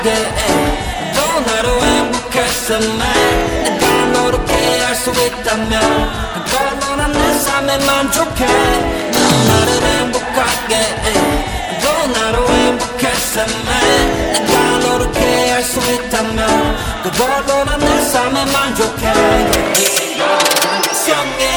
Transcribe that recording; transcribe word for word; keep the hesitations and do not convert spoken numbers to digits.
행복하게 또 나로 행복했으면 내가 너로 깨할 수 있다면 그걸로 난 내 삶에 만족해 또 나를 행복하게 또 나로 행복했으면 내가 너로 깨할 수 있다면 그걸로 난 내 삶에 만족해